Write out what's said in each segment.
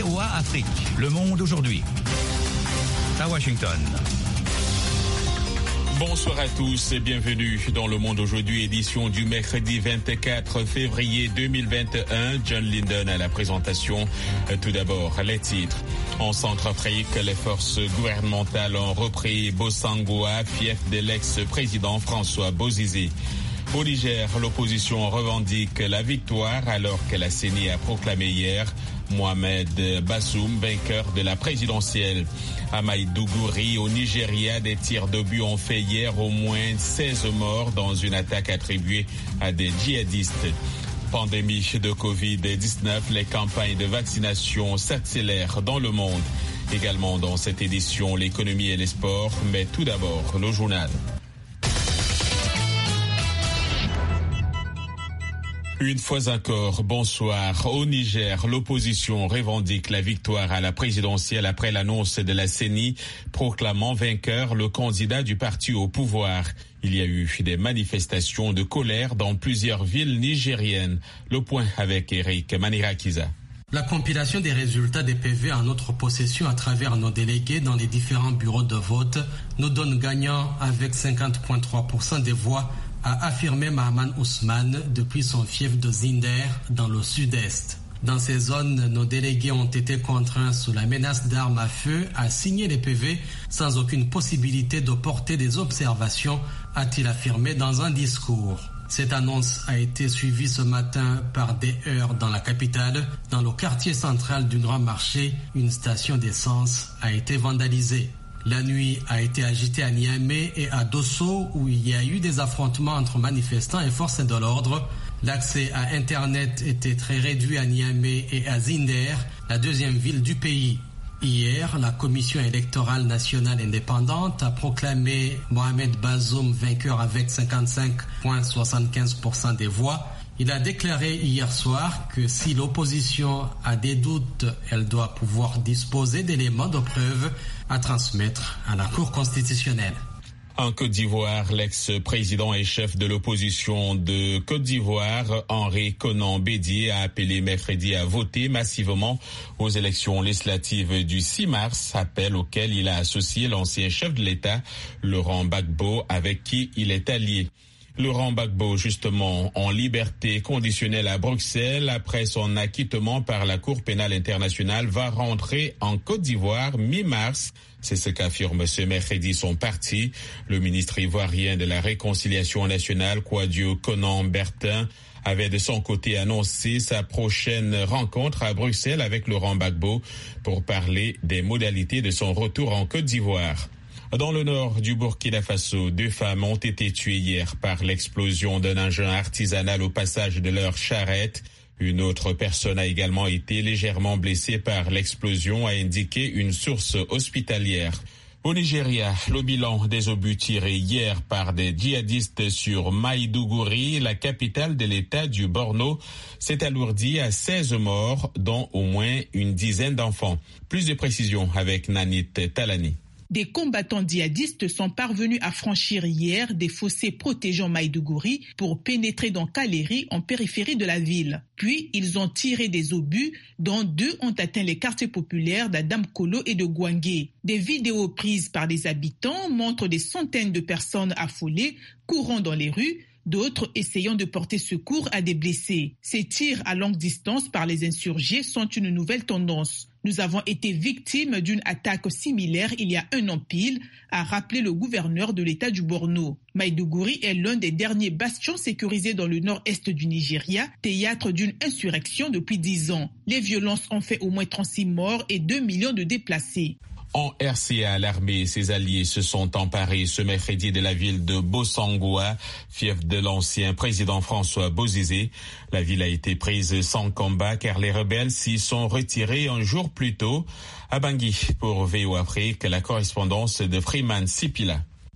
VOA Afrique, le monde aujourd'hui. À Washington. Bonsoir à tous et bienvenue dans Le Monde aujourd'hui, édition du mercredi 24 février 2021. John Linden à la présentation. Tout d'abord, les titres. En Centrafrique, les forces gouvernementales ont repris Bossangoa, fief de l'ex-président François Bozizé. Au Niger, l'opposition revendique la victoire alors que la CENI a proclamé hier Mohamed Bazoum vainqueur de la présidentielle. À Maïdougouri, au Nigeria, des tirs d'obus ont fait hier au moins 16 morts dans une attaque attribuée à des djihadistes. Pandémie de Covid-19, les campagnes de vaccination s'accélèrent dans le monde. Également dans cette édition, l'économie et les sports, mais tout d'abord, le journal. Une fois encore, bonsoir. Au Niger, l'opposition revendique la victoire à la présidentielle après l'annonce de la CENI proclamant vainqueur le candidat du parti au pouvoir. Il y a eu des manifestations de colère dans plusieurs villes nigériennes. Le point avec Eric Manirakiza. La compilation des résultats des PV en notre possession à travers nos délégués dans les différents bureaux de vote nous donne gagnant avec 50,3% des voix, a affirmé Mahaman Ousmane depuis son fief de Zinder dans le sud-est. Dans ces zones, nos délégués ont été contraints sous la menace d'armes à feu à signer les PV sans aucune possibilité de porter des observations, a-t-il affirmé dans un discours. Cette annonce a été suivie ce matin par des heurts dans la capitale. Dans le quartier central du Grand Marché, une station d'essence a été vandalisée. La nuit a été agitée à Niamey et à Dosso où il y a eu des affrontements entre manifestants et forces de l'ordre. L'accès à Internet était très réduit à Niamey et à Zinder, la deuxième ville du pays. Hier, la Commission électorale nationale indépendante a proclamé Mohamed Bazoum vainqueur avec 55,75% des voix. Il a déclaré hier soir que si l'opposition a des doutes, elle doit pouvoir disposer d'éléments de preuve à transmettre à la Cour constitutionnelle. En Côte d'Ivoire, l'ex-président et chef de l'opposition de Côte d'Ivoire, Henri Konan Bédié, a appelé mercredi à voter massivement aux élections législatives du 6 mars, appel auquel il a associé l'ancien chef de l'État, Laurent Gbagbo, avec qui il est allié. Laurent Gbagbo, justement, en liberté conditionnelle à Bruxelles après son acquittement par la Cour pénale internationale, va rentrer en Côte d'Ivoire mi-mars. C'est ce qu'affirme ce mercredi son parti. Le ministre ivoirien de la Réconciliation nationale, Kouadio Konan Bertin, avait de son côté annoncé sa prochaine rencontre à Bruxelles avec Laurent Gbagbo pour parler des modalités de son retour en Côte d'Ivoire. Dans le nord du Burkina Faso, 2 femmes ont été tuées hier par l'explosion d'un engin artisanal au passage de leur charrette. Une autre personne a également été légèrement blessée par l'explosion, a indiqué une source hospitalière. Au Nigeria, le bilan des obus tirés hier par des djihadistes sur Maïdougouri, la capitale de l'État du Borno, s'est alourdi à 16 morts, dont au moins une dizaine d'enfants. Plus de précisions avec Nanit Talani. Des combattants djihadistes sont parvenus à franchir hier des fossés protégeant Maïdougouri pour pénétrer dans Kaleri en périphérie de la ville. Puis, ils ont tiré des obus, dont 2 ont atteint les quartiers populaires d'Adamkolo et de Gouangué. Des vidéos prises par des habitants montrent des centaines de personnes affolées courant dans les rues, d'autres essayant de porter secours à des blessés. Ces tirs à longue distance par les insurgés sont une nouvelle tendance. Nous avons été victimes d'une attaque similaire il y a un an pile, a rappelé le gouverneur de l'État du Borno. Maïdougouri est l'un des derniers bastions sécurisés dans le nord-est du Nigeria, théâtre d'une insurrection depuis 10 ans. Les violences ont fait au moins 36 morts et 2 millions de déplacés. En RCA, l'armée et ses alliés se sont emparés ce mercredi de la ville de Bossangoa, fief de l'ancien président François Bozizé. La ville a été prise sans combat car les rebelles s'y sont retirés un jour plus tôt. À Bangui, pour VOA Afrique, la correspondance de Freeman Sipila.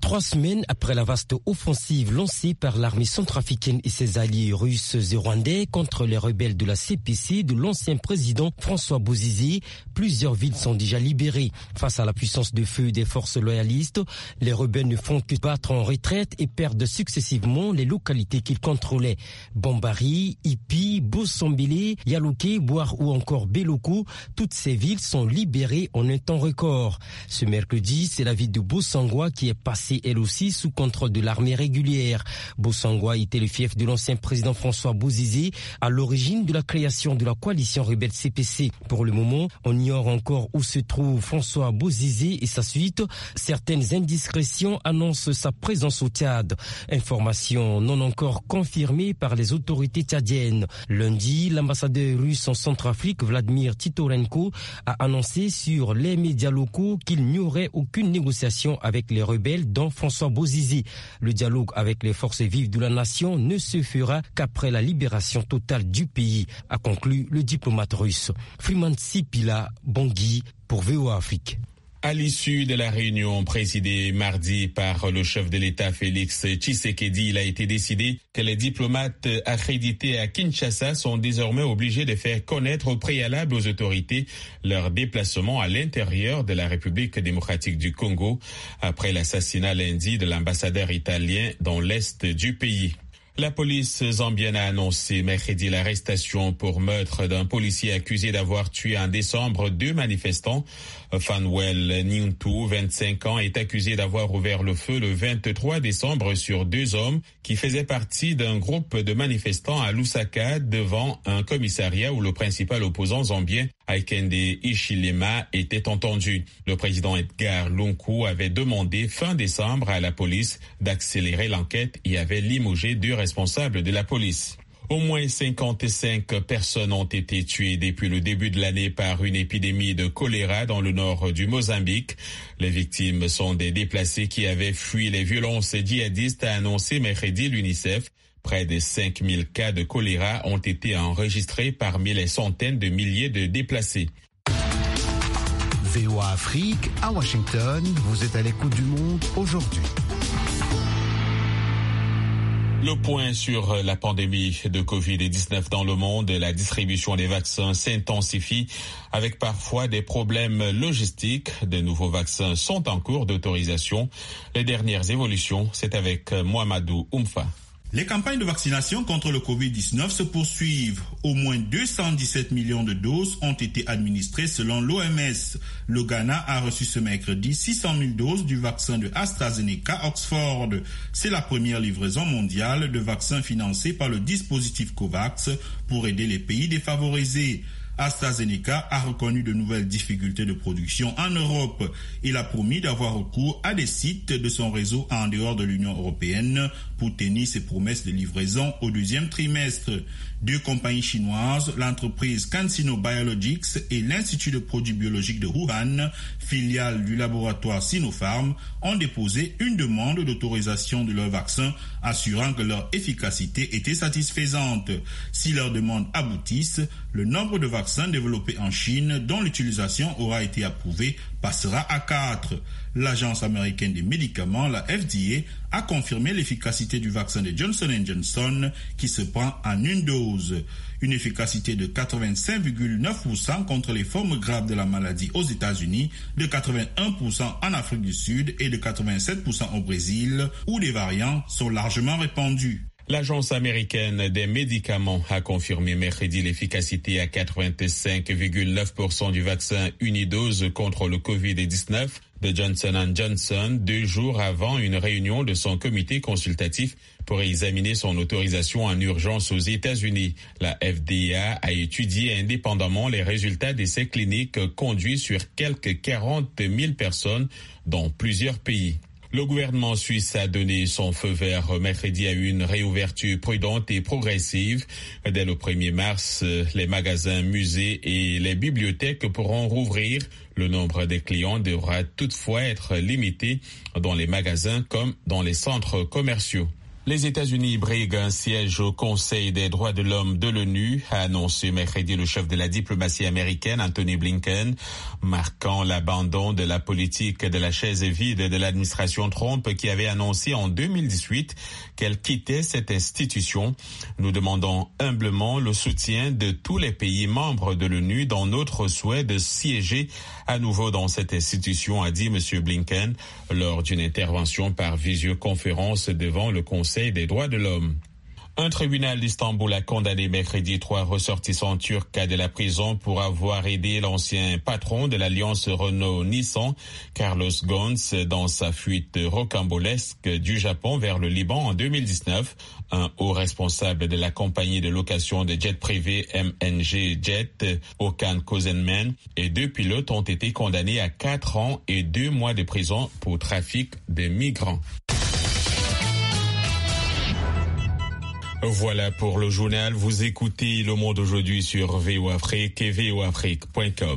3 semaines après la vaste offensive lancée par l'armée centrafricaine et ses alliés russes et rwandais contre les rebelles de la CPC de l'ancien président François Bozizé, plusieurs villes sont déjà libérées. Face à la puissance de feu des forces loyalistes, les rebelles ne font que battre en retraite et perdent successivement les localités qu'ils contrôlaient. Bambari, Ipi, Bossambélé, Yaloké, Boire ou encore Beloko, toutes ces villes sont libérées en un temps record. Ce mercredi, c'est la ville de Bossangwa qui est passée elle aussi sous contrôle de l'armée régulière. Bossangwa était le fief de l'ancien président François Bozizé, à l'origine de la création de la coalition rebelle CPC. Pour le moment, on ignore encore où se trouve François Bozizé et sa suite. Certaines indiscrétions annoncent sa présence au Tchad. Information non encore confirmée par les autorités tchadiennes. Lundi, l'ambassadeur russe en Centrafrique, Vladimir Titorenko, a annoncé sur les médias locaux qu'il n'y aurait aucune négociation avec les rebelles dont François Bozizé. Le dialogue avec les forces vives de la nation ne se fera qu'après la libération totale du pays, a conclu le diplomate russe. Freeman Sipila, Bangui, pour VOA Afrique. À l'issue de la réunion présidée mardi par le chef de l'État Félix Tshisekedi, il a été décidé que les diplomates accrédités à Kinshasa sont désormais obligés de faire connaître au préalable aux autorités leur déplacement à l'intérieur de la République démocratique du Congo après l'assassinat lundi de l'ambassadeur italien dans l'est du pays. La police zambienne a annoncé mercredi l'arrestation pour meurtre d'un policier accusé d'avoir tué en décembre 2 manifestants. Fanuel Nintou, 25 ans, est accusé d'avoir ouvert le feu le 23 décembre sur 2 hommes qui faisaient partie d'un groupe de manifestants à Lusaka devant un commissariat où le principal opposant zambien, Aikende Hichilema, était entendu. Le président Edgar Lungu avait demandé fin décembre à la police d'accélérer l'enquête et avait limogé 2 responsables de la police. Au moins 55 personnes ont été tuées depuis le début de l'année par une épidémie de choléra dans le nord du Mozambique. Les victimes sont des déplacés qui avaient fui les violences djihadistes, a annoncé mercredi l'UNICEF. Près de 5000 cas de choléra ont été enregistrés parmi les centaines de milliers de déplacés. VOA Afrique, à Washington, vous êtes à l'écoute du monde aujourd'hui. Le point sur la pandémie de Covid-19 dans le monde, la distribution des vaccins s'intensifie avec parfois des problèmes logistiques. De nouveaux vaccins sont en cours d'autorisation. Les dernières évolutions, c'est avec Mohamedou Oumfa. Les campagnes de vaccination contre le Covid-19 se poursuivent. Au moins 217 millions de doses ont été administrées selon l'OMS. Le Ghana a reçu ce mercredi 600 000 doses du vaccin de AstraZeneca Oxford. C'est la première livraison mondiale de vaccins financés par le dispositif COVAX pour aider les pays défavorisés. AstraZeneca a reconnu de nouvelles difficultés de production en Europe. Il a promis d'avoir recours à des sites de son réseau en dehors de l'Union européenne pour tenir ses promesses de livraison au 2e trimestre. 2 compagnies chinoises, l'entreprise CanSino Biologics et l'Institut de produits biologiques de Wuhan, filiale du laboratoire Sinopharm, ont déposé une demande d'autorisation de leurs vaccins, assurant que leur efficacité était satisfaisante. Si leurs demandes aboutissent, le nombre de vaccins développés en Chine dont l'utilisation aura été approuvée passera à 4. L'agence américaine des médicaments, la FDA, a confirmé l'efficacité du vaccin de Johnson & Johnson qui se prend en une dose. Une efficacité de 85,9% contre les formes graves de la maladie aux États-Unis, de 81% en Afrique du Sud et de 87% au Brésil, où les variants sont largement répandus. L'Agence américaine des médicaments a confirmé mercredi l'efficacité à 85,9% du vaccin unidose contre le Covid-19 de Johnson & Johnson 2 jours avant une réunion de son comité consultatif pour examiner son autorisation en urgence aux États-Unis. La FDA a étudié indépendamment les résultats d'essais cliniques conduits sur quelques 40 000 personnes dans plusieurs pays. Le gouvernement suisse a donné son feu vert mercredi à une réouverture prudente et progressive. Dès le 1er mars, les magasins, musées et les bibliothèques pourront rouvrir. Le nombre des clients devra toutefois être limité dans les magasins comme dans les centres commerciaux. Les États-Unis briguent un siège au Conseil des droits de l'homme de l'ONU, a annoncé mercredi le chef de la diplomatie américaine, Anthony Blinken, marquant l'abandon de la politique de la chaise vide de l'administration Trump qui avait annoncé en 2018 qu'elle quittait cette institution. Nous demandons humblement le soutien de tous les pays membres de l'ONU dans notre souhait de siéger à nouveau dans cette institution, a dit M. Blinken lors d'une intervention par visioconférence devant le Conseil des droits de l'homme. Un tribunal d'Istanbul a condamné mercredi 3 ressortissants turcs de la prison pour avoir aidé l'ancien patron de l'alliance Renault-Nissan, Carlos Ghosn, dans sa fuite rocambolesque du Japon vers le Liban en 2019. Un haut responsable de la compagnie de location de jets privés MNG Jet, Okan Kozenman, et 2 pilotes ont été condamnés à 4 ans et 2 mois de prison pour trafic de migrants. Voilà pour le journal. Vous écoutez Le Monde aujourd'hui sur VOA Afrique et voaafrique.com.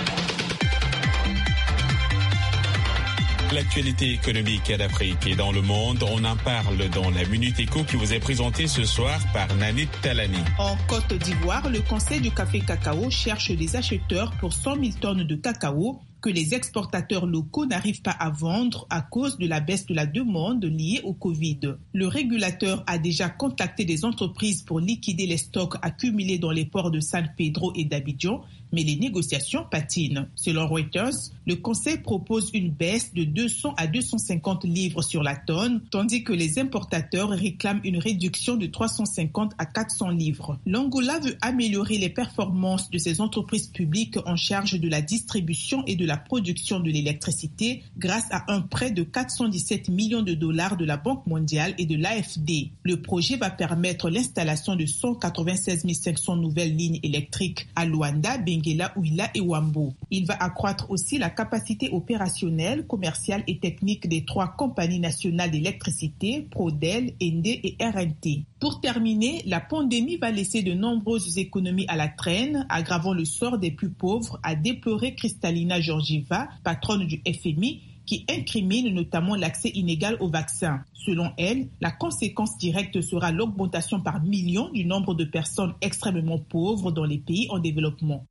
L'actualité économique d'Afrique et dans le monde, on en parle dans la Minute Éco qui vous est présentée ce soir par Nanit Talani. En Côte d'Ivoire, le Conseil du café cacao cherche des acheteurs pour 100 000 tonnes de cacao que les exportateurs locaux n'arrivent pas à vendre à cause de la baisse de la demande liée au Covid. Le régulateur a déjà contacté des entreprises pour liquider les stocks accumulés dans les ports de San Pedro et d'Abidjan, mais les négociations patinent. Selon Reuters, le Conseil propose une baisse de 200 à 250 livres sur la tonne, tandis que les importateurs réclament une réduction de 350 à 400 livres. L'Angola veut améliorer les performances de ses entreprises publiques en charge de la distribution et de la production de l'électricité grâce à un prêt de 417 millions de dollars de la Banque mondiale et de l'AFD. Le projet va permettre l'installation de 196 500 nouvelles lignes électriques à Luanda, Benguela, Ouila et Wambo. Il va accroître aussi la capacité opérationnelle, commerciale et technique des 3 compagnies nationales d'électricité, Prodel, Ende et RNT. Pour terminer, la pandémie va laisser de nombreuses économies à la traîne, aggravant le sort des plus pauvres, a déploré Kristalina Georgieva, patronne du FMI, qui incrimine notamment l'accès inégal aux vaccins. Selon elle, la conséquence directe sera l'augmentation par millions du nombre de personnes extrêmement pauvres dans les pays en développement.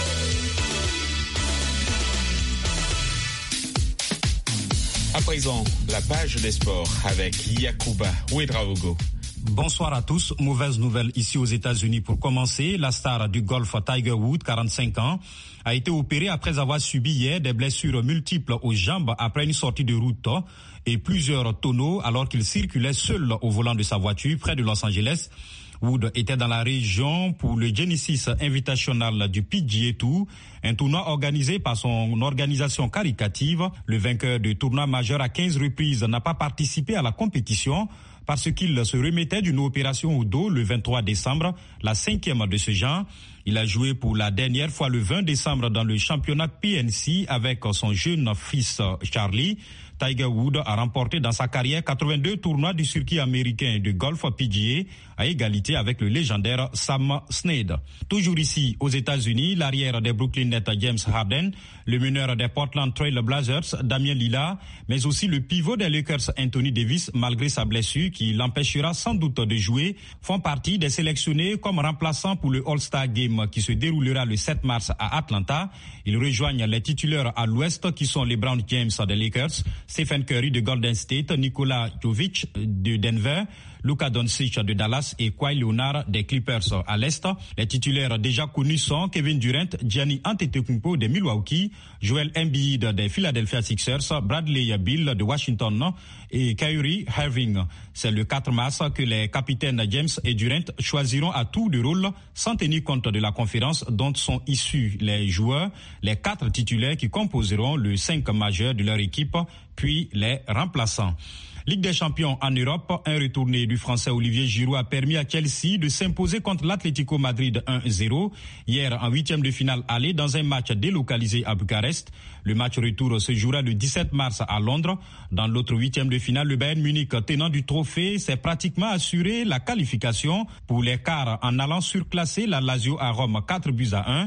À présent, la page des sports avec Yacouba Ouedraogo. Bonsoir à tous. Mauvaise nouvelle ici aux États-Unis. Pour commencer, la star du golf Tiger Woods, 45 ans, a été opéré après avoir subi hier des blessures multiples aux jambes après une sortie de route et plusieurs tonneaux alors qu'il circulait seul au volant de sa voiture près de Los Angeles. Wood était dans la région pour le Genesis Invitational du PGA Tour, un tournoi organisé par son organisation caritative. Le vainqueur du tournoi majeur à 15 reprises n'a pas participé à la compétition parce qu'il se remettait d'une opération au dos le 23 décembre, la 5e de ce genre. Il a joué pour la dernière fois le 20 décembre dans le championnat PNC avec son jeune fils Charlie. Tiger Woods a remporté dans sa carrière 82 tournois du circuit américain de golf PGA à égalité avec le légendaire Sam Snead. Toujours ici aux États-Unis, l'arrière des Brooklyn Nets James Harden, le meneur des Portland Trail Blazers Damian Lillard, mais aussi le pivot des Lakers Anthony Davis, malgré sa blessure qui l'empêchera sans doute de jouer, font partie des sélectionnés comme remplaçants pour le All-Star Game qui se déroulera le 7 mars à Atlanta. Ils rejoignent les titulaires à l'ouest qui sont les Brown James des Lakers, Stephen Curry de Golden State, Nikola Jovic de Denver, Luka Doncic de Dallas et Kawhi Leonard des Clippers à l'est. Les titulaires déjà connus sont Kevin Durant, Giannis Antetokounmpo de Milwaukee, Joel Embiid des Philadelphia Sixers, Bradley Beal de Washington et Kyrie Irving. C'est le 4 mars que les capitaines James et Durant choisiront à tour de rôle, sans tenir compte de la conférence dont sont issus les joueurs, les 4 titulaires qui composeront le 5 majeur de leur équipe, puis les remplaçants. Ligue des champions en Europe, un retourné du Français Olivier Giroud a permis à Chelsea de s'imposer contre l'Atlético Madrid 1-0 hier en 8e de finale aller dans un match délocalisé à Bucarest. Le match retour se jouera le 17 mars à Londres. Dans l'autre 8e de finale, le Bayern Munich, tenant du trophée, s'est pratiquement assuré la qualification pour les quarts en allant surclasser la Lazio à Rome 4-1.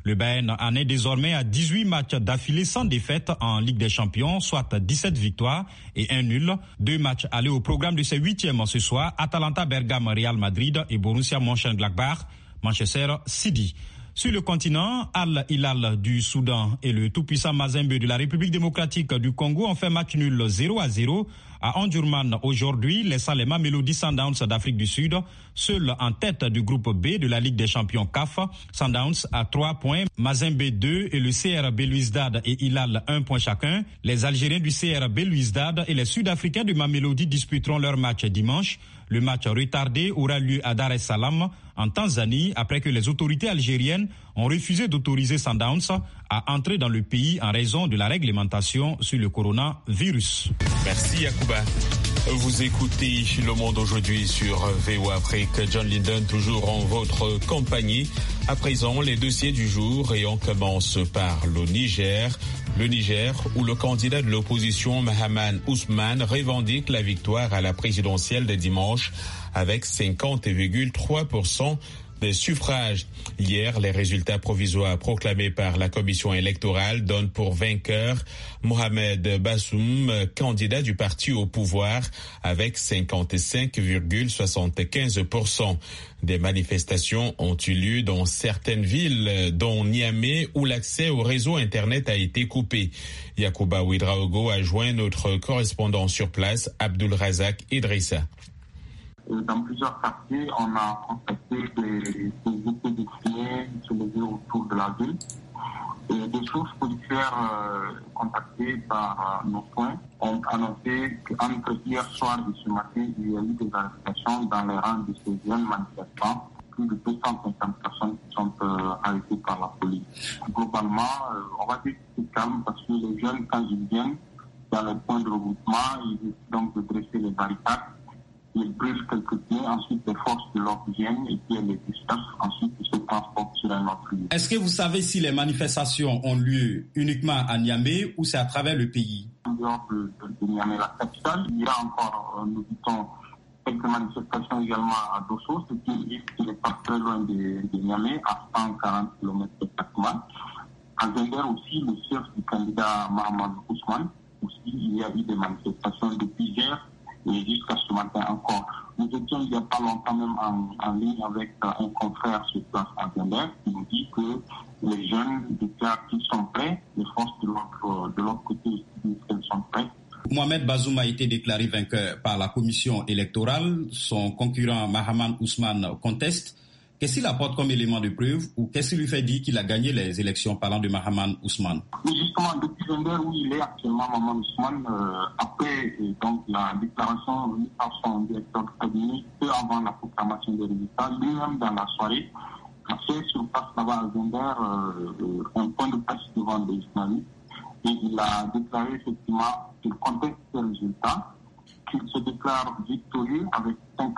Le Bayern en est désormais à 18 matchs d'affilée sans défaite en Ligue des Champions, soit 17 victoires et 1 nul. 2 matchs allés au programme de ses 8e ce soir, Atalanta Bergame, Real Madrid et Borussia Mönchengladbach, Manchester City. Sur le continent, Al-Hilal du Soudan et le tout-puissant Mazembe de la République démocratique du Congo ont fait match nul 0-0 à Omdurman aujourd'hui, laissant les Mamelodi Sundowns d'Afrique du Sud seuls en tête du groupe B de la Ligue des champions CAF. Sundowns à 3 points, Mazembe 2 et le CR Belouizdad et Hilal 1 point chacun. Les Algériens du CR Belouizdad et les Sud-Africains du Mamelodi disputeront leur match dimanche. Le match retardé aura lieu à Dar es Salaam, en Tanzanie, après que les autorités algériennes ont refusé d'autoriser Sundowns à entrer dans le pays en raison de la réglementation sur le coronavirus. Merci Yacouba. Vous écoutez Le Monde aujourd'hui sur VOA Afrique. John Linden, toujours en votre compagnie. À présent, les dossiers du jour et on commence par le Niger. Le Niger, où le candidat de l'opposition Mahaman Ousmane revendique la victoire à la présidentielle de dimanche avec 50,3% des suffrages. Hier, les résultats provisoires proclamés par la commission électorale donnent pour vainqueur Mohamed Bassoum, candidat du parti au pouvoir, avec 55,75%. Des manifestations ont eu lieu dans certaines villes, dont Niamey, où l'accès au réseau Internet a été coupé. Yacouba Ouedraogo a joint notre correspondant sur place, Abdul Razak Idrissa. Dans plusieurs quartiers, on a constaté des étaient dessinés sur les villes autour de la ville. Et des sources policières contactées par nos soins ont annoncé qu'entre hier soir et ce matin, il y a eu des arrestations dans les rangs de ces jeunes manifestants. Plus de 250 personnes qui sont arrêtées par la police. Globalement, on va dire que c'est calme parce que les jeunes, quand ils viennent dans les points de regroupement, ils décident donc de dresser les barricades. Ils brûlent quelques pieds, ensuite les forces de l'ordre viennent et puis les dispersent, ensuite ils se transportent sur un autre lieu. Est-ce que vous savez si les manifestations ont lieu uniquement à Niamey ou c'est à travers le pays? En dehors de Niamey, la capitale, il y a encore, nous dit-on, quelques manifestations également à Dosso, ce qui est qu'il n'est pas très loin de Niamey, à 140 km exactement. À Zender aussi, le siège du candidat Mahaman Ousmane, aussi il y a eu des manifestations depuis hier. Et jusqu'à ce matin encore. Nous étions il n'y a pas longtemps même en ligne avec un confrère sur place à Zender qui nous dit que les jeunes déclarent qu'ils sont prêts, les forces de l'autre côté disent qu'elles sont prêtes. Mohamed Bazoum a été déclaré vainqueur par la commission électorale. Son concurrent Mahaman Ousmane conteste. Qu'est-ce qu'il apporte comme élément de preuve ou qu'est-ce qui lui fait dire qu'il a gagné les élections parlant de Mahaman Ousmane? Oui, justement, depuis Zender où il est actuellement, Mahaman Ousmane, après donc, la déclaration remise par son directeur de cabinet, peu avant la proclamation des résultats, lui-même dans la soirée, a fait sur place là-bas à Zender un point de presse devant les journalistes et il a déclaré effectivement qu'il conteste ces résultats, qu'il se déclare victorieux avec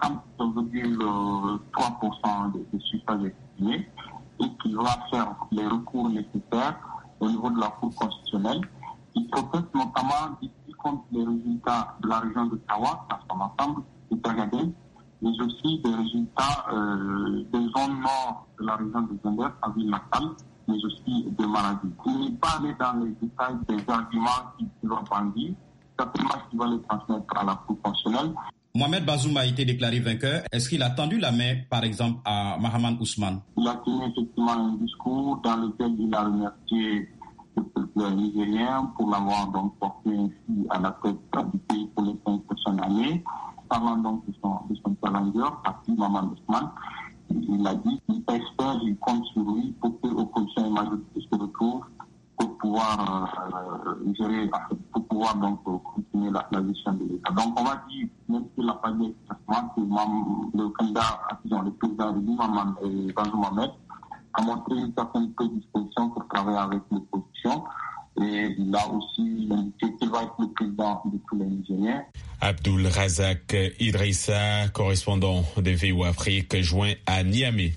50,3% des suffrages exprimés et qu'il va faire les recours nécessaires au niveau de la Cour constitutionnelle. Il proteste notamment d'ici contre les résultats de la région de Tawa, dans son ensemble, de Tagadem, mais aussi des résultats des zones nord de la région de Zender, à Ville-Natale, mais aussi de Maradi. Il n'est pas allé dans les détails des arguments qu'il va brandir. Certainement qu'il va les transmettre à la Cour constitutionnelle. Mohamed Bazoum a été déclaré vainqueur. Est-ce qu'il a tendu la main, par exemple, à Mahaman Ousmane? Il a tenu effectivement un discours dans lequel il a remercié le peuple nigérien pour l'avoir donc porté ainsi à la tête du pays pour les 5 prochaines années. Parlant donc de son challenger, parti Mahaman Ousmane, il a dit qu'il espère, il compte sur lui pour que l'opposition et majorité se retrouvent pour pouvoir gérer, pour pouvoir donc continuer la gestion de l'État. Donc on va dire, même s'il n'a pas dit expressément, que le candidat, le président de Mahaman et Bazoum Mohamed a montré une certaine prédisposition pour travailler avec l'opposition. Et il a aussi indiqué qu'il va être le président de tous les Nigériens. Abdul Razak Idrissa, correspondant de VOA Afrique, joint à Niamey.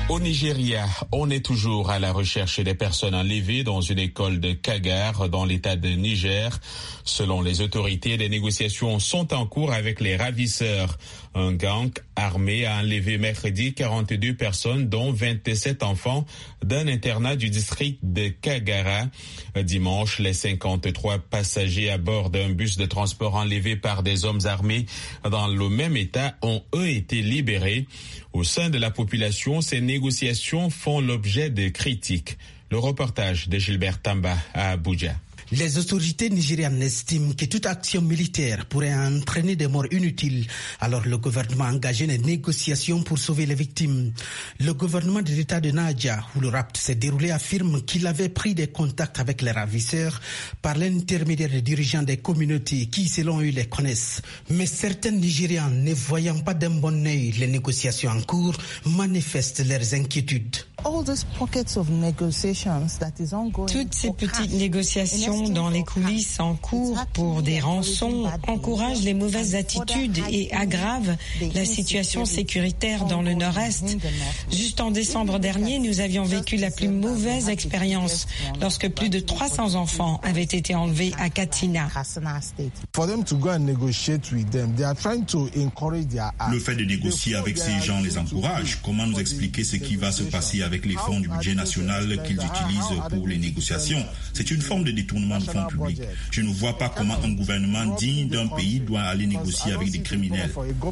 Au Nigeria, on est toujours à la recherche des personnes enlevées dans une école de Kagar dans l'état de Niger. Selon les autorités, des négociations sont en cours avec les ravisseurs. Un gang armé a enlevé mercredi 42 personnes, dont 27 enfants, d'un internat du district de Kagara. Dimanche, les 53 passagers à bord d'un bus de transport enlevé par des hommes armés dans le même état ont eux été libérés. Au sein de la population, ces négociations font l'objet de critiques. Le reportage de Gilbert Tamba à Abuja. Les autorités nigérianes estiment que toute action militaire pourrait entraîner des morts inutiles. Alors le gouvernement a engagé des négociations pour sauver les victimes. Le gouvernement de l'État de Naija, où le rapt s'est déroulé, affirme qu'il avait pris des contacts avec les ravisseurs par l'intermédiaire des dirigeants des communautés qui, selon eux, les connaissent. Mais certains Nigérians, ne voyant pas d'un bon œil les négociations en cours, manifestent leurs inquiétudes. Toutes ces petites négociations dans les coulisses en cours pour des rançons encouragent les mauvaises attitudes et aggravent la situation sécuritaire dans le nord-est. Juste en décembre dernier, nous avions vécu la plus mauvaise expérience lorsque plus de 300 enfants avaient été enlevés à Katsina. Le fait de négocier avec ces gens les encourage. Comment nous expliquer ce qui va se passer avec les fonds du budget national qu'ils utilisent pour les négociations? C'est une forme de détournement de fonds publics. Je ne vois pas comment un gouvernement digne d'un pays doit aller négocier avec des criminels.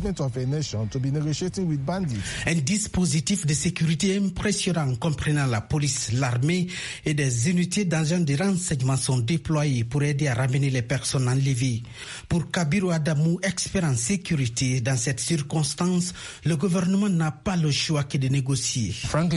Un dispositif de sécurité impressionnant comprenant la police, l'armée et des unités d'agents de renseignement sont déployés pour aider à ramener les personnes enlevées. Pour Kabiru Adamou, expert en sécurité, dans cette circonstance, le gouvernement n'a pas le choix que de négocier.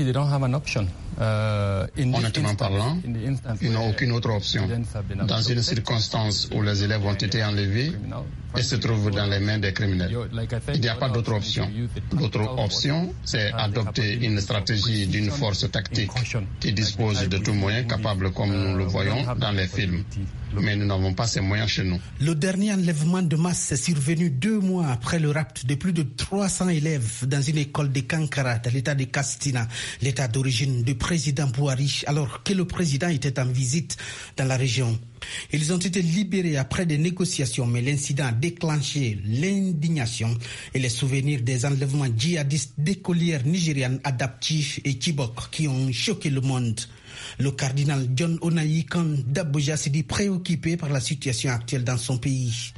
Honnêtement parlant, ils n'ont aucune autre option. Dans une circonstance où les élèves ont été enlevés et se trouvent dans les mains des criminels, il n'y a pas d'autre option. L'autre option, c'est adopter une stratégie d'une force tactique qui dispose de tous moyens capables comme nous le voyons dans les films. Mais nous n'avons pas ces moyens chez nous. Le dernier enlèvement de masse est survenu 2 mois après le rapt de plus de 300 élèves dans une école de Kankara, dans l'état de Katsina, l'état d'origine du président Buhari, alors que le président était en visite dans la région. Ils ont été libérés après des négociations, mais l'incident a déclenché l'indignation et les souvenirs des enlèvements djihadistes d'écolières nigérianes adaptives et Chibok qui ont choqué le monde. Le cardinal John Onayi Kan d'Abuja s'est dit préoccupé par la situation actuelle dans son pays.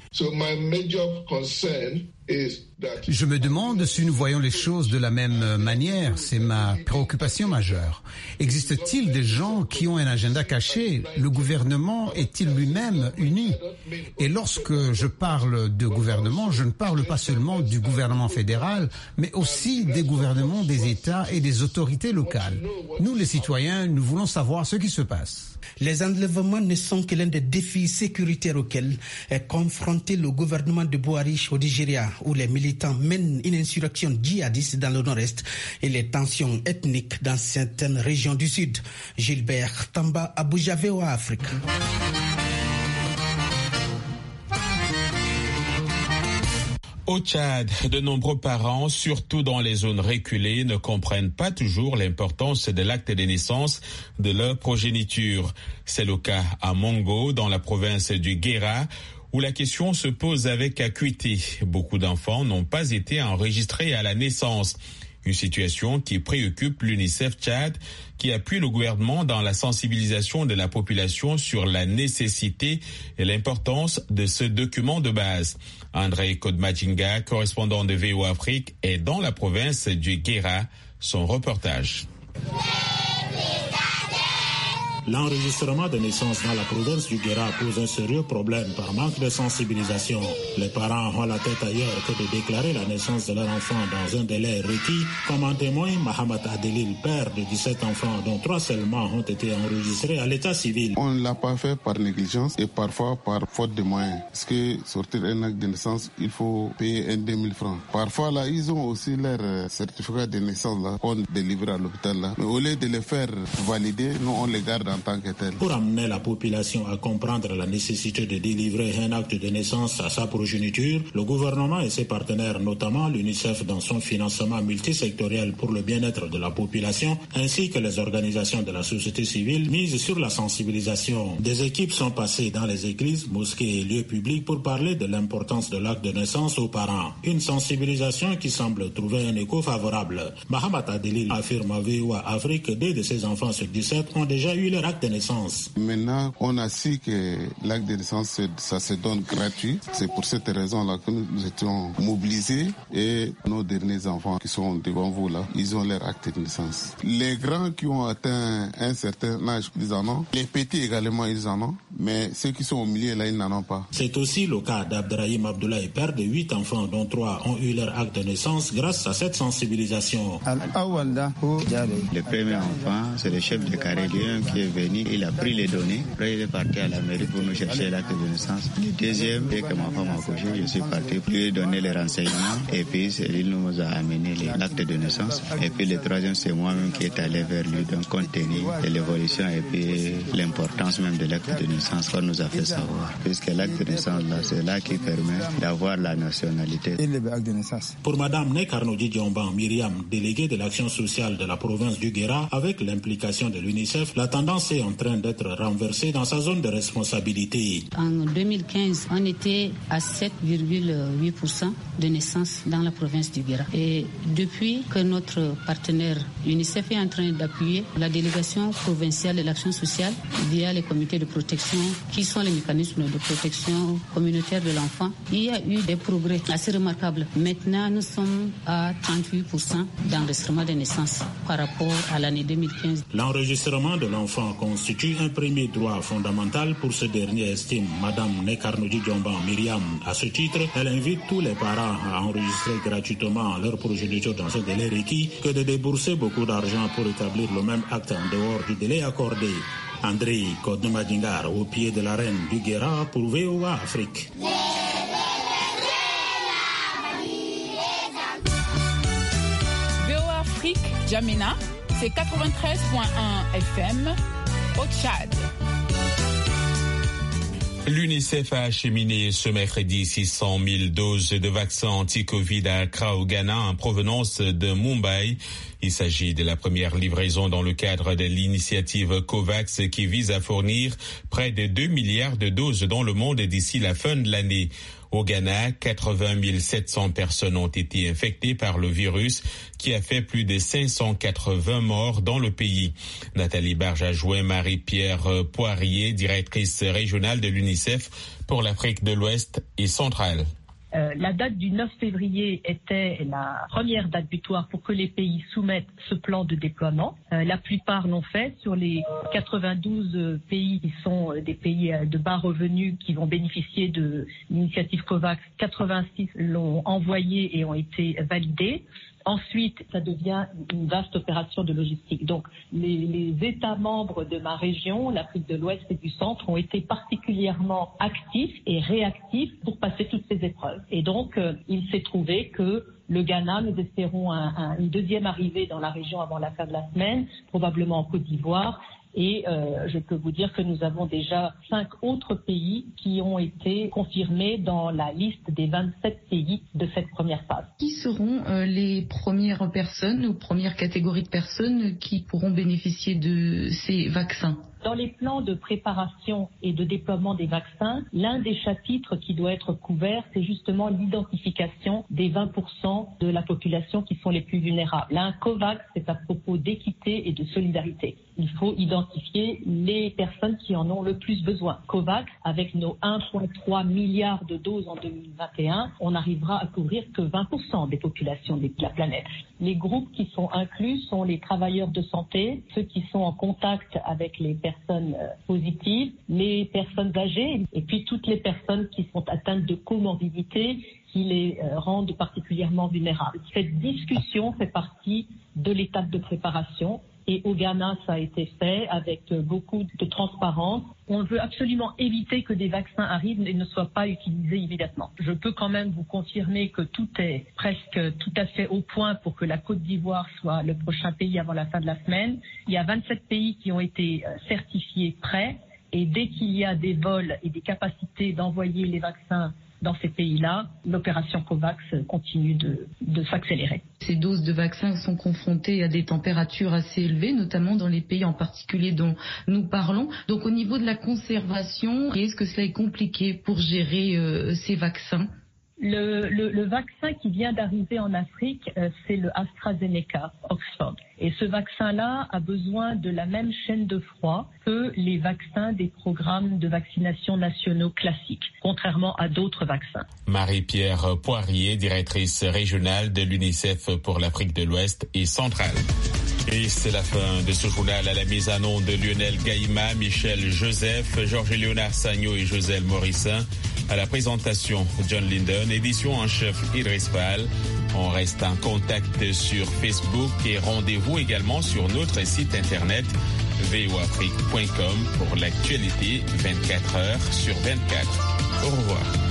Je me demande si nous voyons les choses de la même manière. C'est ma préoccupation majeure. Existe-t-il des gens qui ont un agenda caché? Le gouvernement est-il lui-même uni? Et lorsque je parle de gouvernement, je ne parle pas seulement du gouvernement fédéral, mais aussi des gouvernements des États et des autorités locales. Nous, les citoyens, nous voulons savoir ce qui se passe. Les enlèvements ne sont que l'un des défis sécuritaires auxquels est confronté le gouvernement de Buhari au Nigeria, où les militants mènent une insurrection djihadiste dans le nord-est et les tensions ethniques dans certaines régions du sud. Gilbert Tamba, Abuja, VOA Afrique. Au Tchad, de nombreux parents, surtout dans les zones reculées, ne comprennent pas toujours l'importance de l'acte de naissance de leur progéniture. C'est le cas à Mongo, dans la province du Guéra, où la question se pose avec acuité. Beaucoup d'enfants n'ont pas été enregistrés à la naissance. Une situation qui préoccupe l'UNICEF Tchad, qui appuie le gouvernement dans la sensibilisation de la population sur la nécessité et l'importance de ce document de base. André Kodmajinga, correspondant de VOA Afrique, est dans la province du Guéra. Son reportage. L'enregistrement de naissance dans la province du Guéra pose un sérieux problème par manque de sensibilisation. Les parents ont la tête ailleurs que de déclarer la naissance de leur enfant dans un délai requis, comme en témoigne Mahamat Adelil, père de 17 enfants, dont 3 seulement ont été enregistrés à l'état civil. On ne l'a pas fait par négligence et parfois par faute de moyens. Parce que sortir un acte de naissance, il faut payer 2000 francs. Parfois là, ils ont aussi leur certificat de naissance là, qu'on délivre à l'hôpital là. Mais au lieu de les faire valider, nous on les garde en tant que tel. Pour amener la population à comprendre la nécessité de délivrer un acte de naissance à sa progéniture, le gouvernement et ses partenaires, notamment l'UNICEF dans son financement multisectoriel pour le bien-être de la population, ainsi que les organisations de la société civile, misent sur la sensibilisation. Des équipes sont passées dans les églises, mosquées et lieux publics pour parler de l'importance de l'acte de naissance aux parents. Une sensibilisation qui semble trouver un écho favorable. Mahamat Adelil affirme à VOA Afrique que 2 de ses enfants sur 17 ont déjà eu leur acte de naissance. Maintenant, on a su que l'acte de naissance, ça se donne gratuit. C'est pour cette raison-là que nous étions mobilisés et nos derniers enfants qui sont devant vous là, ils ont leur acte de naissance. Les grands qui ont atteint un certain âge, ils en ont. Les petits également, ils en ont. Mais ceux qui sont au milieu là, ils n'en ont pas. C'est aussi le cas d'Abdrahim Abdoulaye, père de 8 enfants dont 3 ont eu leur acte de naissance grâce à cette sensibilisation. Le premier enfant, c'est le chef de carré qui est venu, il a pris les données, après il est parti à la mairie pour nous chercher l'acte de naissance. Le deuxième, dès que ma femme a accouché, je suis parti pour lui donner les renseignements et puis il nous a amené l'acte de naissance. Et puis le troisième, c'est moi-même qui est allé vers lui, donc compte tenu de l'évolution et puis l'importance même de l'acte de naissance qu'on nous a fait savoir. Puisque l'acte de naissance, là, c'est là qui permet d'avoir la nationalité. Pour Madame Nekarnoudi Diomban Myriam, déléguée de l'action sociale de la province du Guéra, avec l'implication de l'UNICEF, la tendance est en train d'être renversée dans sa zone de responsabilité. En 2015, on était à 7,8% de naissances dans la province du Guéra. Et depuis que notre partenaire UNICEF est en train d'appuyer la délégation provinciale de l'action sociale via les comités de protection, qui sont les mécanismes de protection communautaire de l'enfant, il y a eu des progrès assez remarquables. Maintenant, nous sommes à 38% d'enregistrement des naissances par rapport à l'année 2015. L'enregistrement de l'enfant constitue un premier droit fondamental pour ce dernier, estime Madame Nekarnoudi Diomban Myriam. À ce titre, elle invite tous les parents à enregistrer gratuitement leur progéniture dans un délai requis que de débourser beaucoup d'argent pour établir le même acte en dehors du délai accordé. André Kodnemadingar, au pied de la reine du Guéra pour VOA Afrique. VOA Afrique, Djamena, c'est 93.1 FM au Tchad. L'UNICEF a acheminé ce mercredi 600 000 doses de vaccins anti-Covid à Accra au Ghana en provenance de Mumbai. Il s'agit de la première livraison dans le cadre de l'initiative COVAX qui vise à fournir près de 2 milliards de doses dans le monde d'ici la fin de l'année. Au Ghana, 80 700 personnes ont été infectées par le virus qui a fait plus de 580 morts dans le pays. Nathalie Barge a joint Marie-Pierre Poirier, directrice régionale de l'UNICEF pour l'Afrique de l'Ouest et centrale. La date du 9 février était la première date butoir pour que les pays soumettent ce plan de déploiement. La plupart l'ont fait. Sur les 92 pays qui sont des pays de bas revenus qui vont bénéficier de l'initiative COVAX, 86 l'ont envoyé et ont été validés. Ensuite, ça devient une vaste opération de logistique. Donc, les États membres de ma région, l'Afrique de l'Ouest et du Centre, ont été particulièrement actifs et réactifs pour passer toutes ces épreuves. Et donc, il s'est trouvé que le Ghana, nous espérons une deuxième arrivée dans la région avant la fin de la semaine, probablement en Côte d'Ivoire. Et je peux vous dire que nous avons déjà 5 autres pays qui ont été confirmés dans la liste des 27 pays de cette première phase. Qui seront les premières personnes ou premières catégories de personnes qui pourront bénéficier de ces vaccins ? Dans les plans de préparation et de déploiement des vaccins, l'un des chapitres qui doit être couvert, c'est justement l'identification des 20% de la population qui sont les plus vulnérables. Là, un COVAX, c'est à propos d'équité et de solidarité. Il faut identifier les personnes qui en ont le plus besoin. COVAX, avec nos 1,3 milliard de doses en 2021, on n'arrivera à couvrir que 20% des populations de la planète. Les groupes qui sont inclus sont les travailleurs de santé, ceux qui sont en contact avec les personnes positives, les personnes âgées et puis toutes les personnes qui sont atteintes de comorbidité qui les rendent particulièrement vulnérables. Cette discussion fait partie de l'étape de préparation Et au Ghana, ça a été fait avec beaucoup de transparence. On veut absolument éviter que des vaccins arrivent et ne soient pas utilisés immédiatement. Je peux quand même vous confirmer que tout est presque tout à fait au point pour que la Côte d'Ivoire soit le prochain pays avant la fin de la semaine. Il y a 27 pays qui ont été certifiés prêts et dès qu'il y a des vols et des capacités d'envoyer les vaccins dans ces pays-là, l'opération COVAX continue de s'accélérer. Ces doses de vaccins sont confrontées à des températures assez élevées, notamment dans les pays en particulier dont nous parlons. Donc au niveau de la conservation, est-ce que cela est compliqué pour gérer ces vaccins ? Le vaccin qui vient d'arriver en Afrique, c'est le AstraZeneca Oxford. Et ce vaccin-là a besoin de la même chaîne de froid que les vaccins des programmes de vaccination nationaux classiques, contrairement à d'autres vaccins. Marie-Pierre Poirier, directrice régionale de l'UNICEF pour l'Afrique de l'Ouest et centrale. Et c'est la fin de ce journal. À la mise en onde de Lionel Gaïma, Michel Joseph, Georges-Léonard Sagno et Joselle Morissin. À la présentation, John Linden, édition en chef Idriss Fall. On reste en contact sur Facebook et rendez-vous également sur notre site internet voafrique.com pour l'actualité 24 heures sur 24. Au revoir.